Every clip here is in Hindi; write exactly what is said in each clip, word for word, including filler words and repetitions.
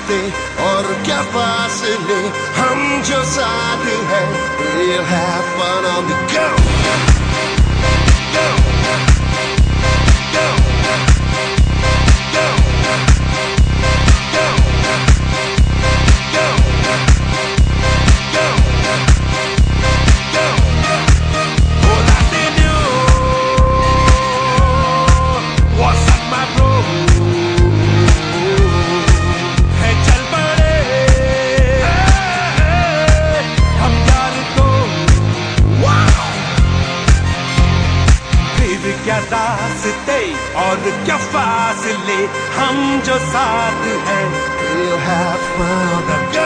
रास्ते और क्या फासले, हम जो साथ हैं, we'll have fun on the go. Go. Go. Go. Go. Go. Go. Go. Oh, nothing new. What's up, my bro? Hey, चल पड़े हम यार तो wow. फिर क्या रास्ते और क्या फासले, हम जो साथ हैं, we'll have fun on the go.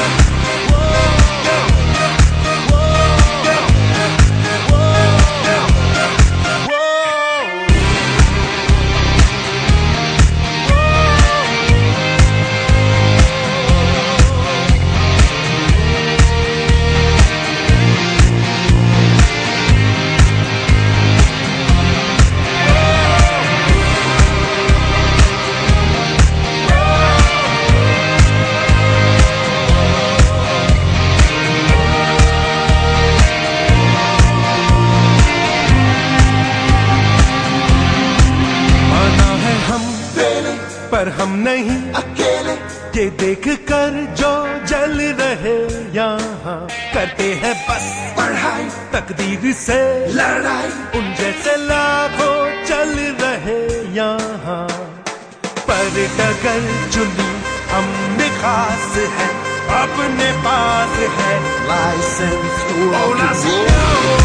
पर हम नहीं अकेले, ये देख कर जो जल रहे यहाँ, करते हैं बस पढ़ाई, तकदीर से लड़ाई, उन जैसे लाखों चल रहे यहाँ। पर डगर चुनी हमने खास है, अपने पास है licence to all.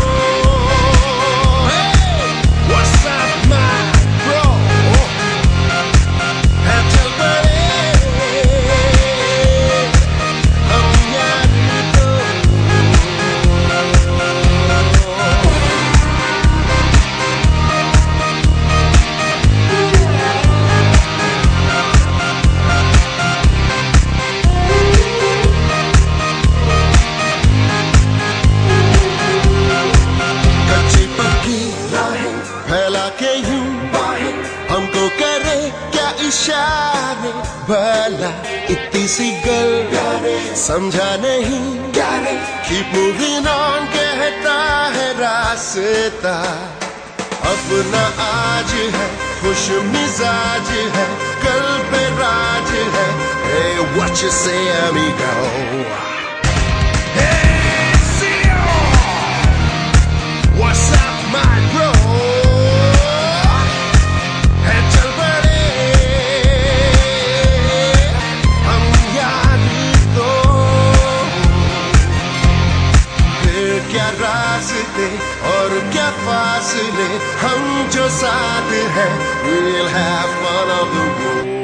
What's up, man? फैला के यूं हमको करे क्या इशारे, भला इतनी सी गल समझा नहीं, Keep moving on कहता है रास्ता, अपना आज है, खुश मिजाज है, कल पे राज है। Hey, what you say, amigo? Hey, Sio! What's up, my bro? क्या रास्ते और क्या फासले, हम जो साथ हैं, we'll have fun on the road.